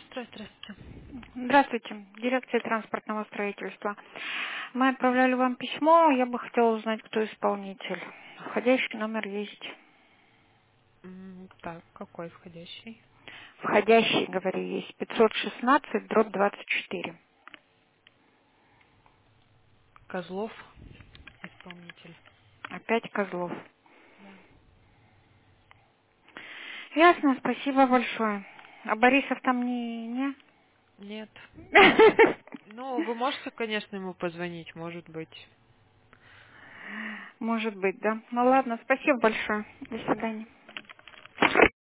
Здравствуйте. Здравствуйте, дирекция транспортного строительства. Мы отправляли вам письмо, я бы хотела узнать, кто исполнитель. Входящий номер есть. Так, какой входящий? Входящий, говорю, есть. 516/24. Козлов, исполнитель. Опять Козлов. Да. Ясно, спасибо большое. А Борисов там не? Нет. Ну, вы можете, конечно, ему позвонить, может быть. Может быть, да. Ну Да. ладно, спасибо большое. До свидания.